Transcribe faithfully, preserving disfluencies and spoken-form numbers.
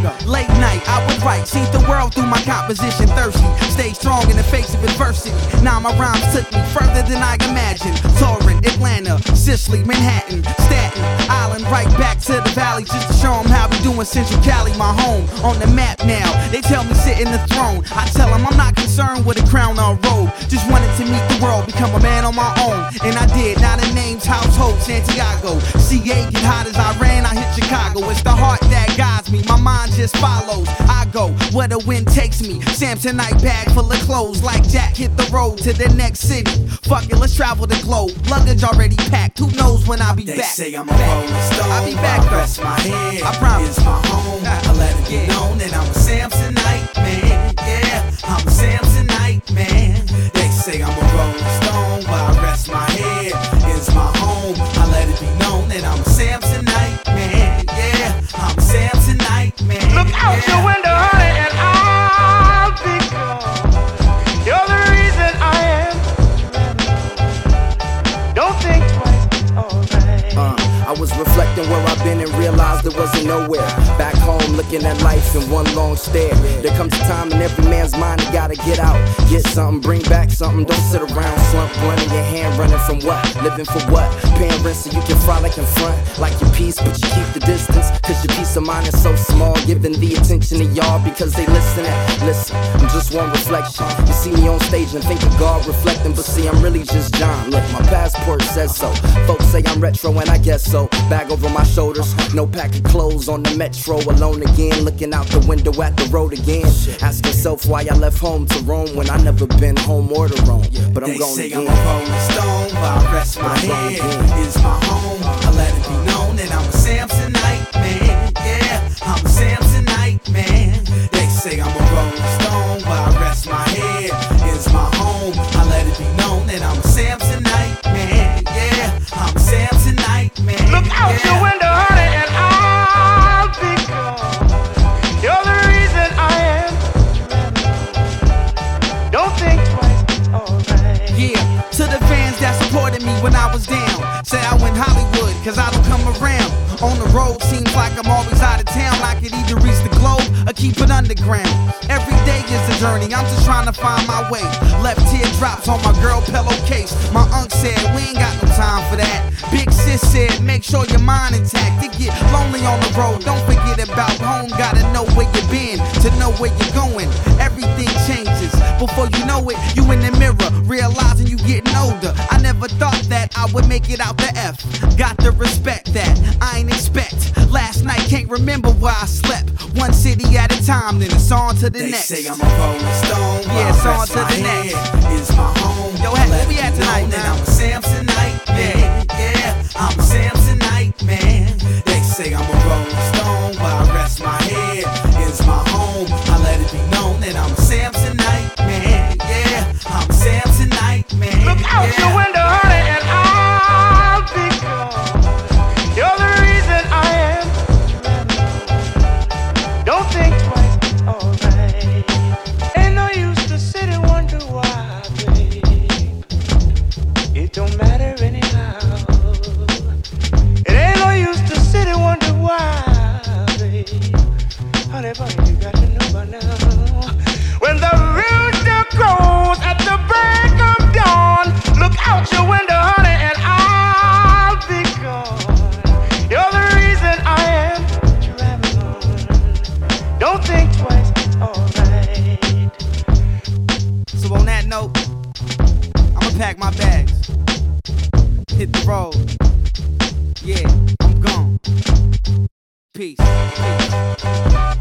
Late night, I would write, see the world through my composition. Thirsty, stay strong in the face of adversity. Now my rhymes took me further than I imagined. Torrent, Atlanta, Sicily, Manhattan, Staten Island, right back to the valley, just to show them how we doing Central Cali, my home, on the map now. They tell me sit in the throne. I tell them I'm not concerned with a crown or a robe. Just wanted to meet the world, become a man on my own. And I did. Now the name's Household Santiago. C A get hot as I ran, I hit Chicago. It's the heart that guides me, my mind just follows. I go where the wind takes me. Samsonite bag full of clothes, like Jack hit the road to the next city. Fuck it, let's travel the globe. Luggage already packed, who knows when I'll be they back. They say I'm a rolling stone, I'll be back, I rest my head, I promise. It's my home, I let it be known that I'm a Samsonite man. Yeah, I'm a Samsonite man. They say I'm a rolling stone, but I rest my head. It's my home, I let it be known that I'm a Samsonite man. Yeah, I'm a Samsonite man. Look out yeah. your window, honey, and I'll be gone. You're the reason I am. Don't think twice, alright. Uh, I was reflecting where I've been and realized there wasn't nowhere. Back home looking at life in one long stare. There comes a time in every man's mind you gotta get out. Get something, bring back something. Don't sit around slump, one in your hand, running from what? Living for what? Paying rent so you can frolic in front. Like your peace, but you keep the distance. Cause your peace of mind is so small. Giving the attention to y'all because they listening. Listen, I'm just one reflection. You see me on stage and think of God reflecting, but see I'm really just John. Look, my passport says so. Folks say I'm retro and I guess so. Bag over my shoulders, no pack of clothes on the metro. Alone again, looking out the window at the road again. Ask yourself why I left home to roam when I never been home or to roam. But I'm they going say again. I'm a rolling stone, but I rest my head. It's my home, I let it be known that I'm a Samsonite man. Yeah, I'm a Samsonite man. They say I'm a rolling stone, but I rest my head. It's my home, I let it be known that I'm a Samsonite man. Yeah, I'm a Samsonite man. Look out yeah. your window, honey, and I'll be gone. You're the reason I am. Don't think twice, alright. Yeah, to the fans that supported me when I was down. Say I went Hollywood, cause I don't come around. On the road, seems like I'm always out of town. I could either reach the globe or keep it underground. Every day is a journey, I'm just trying to find my way. Left teardrops on my girl pillowcase. My uncle said, we ain't got no time for that. Big sis said, make sure your mind intact. It get lonely on the road, don't forget about home. Gotta know where you been, to know where you're going. Everything changes, before you know it, you in the mirror, realizing you getting older. I never thought that I would make it out the F. Got to respect that, I ain't expect. Last night, can't remember where I slept. One city at a time, then it's on to the they next. They say I'm a rolling stone, yeah, it's on to the next. It's my home. Yo, where we at tonight, man? I'm a Samsonite man. Yeah, I'm a Samsonite man. They say I'm a rolling stone, but I rest my head. It's my home. I let it be known that I'm a Samsonite man. Yeah, I'm a Samsonite man. Look out yeah. your window, honey, and I'll be gone. You're the reason I am. Don't think twice, alright. Ain't no use to sit and wonder why, babe. It don't matter anyhow. It ain't no use to sit and wonder why, babe. Honey, honey, you got to know by now. When the rooster crows at the break of dawn, look out your window, honey, and I'll be gone. You're the reason I am traveling. Don't think twice, alright. So on that note, I'ma pack my bags, hit the road. Yeah, I'm gone. Peace. Peace.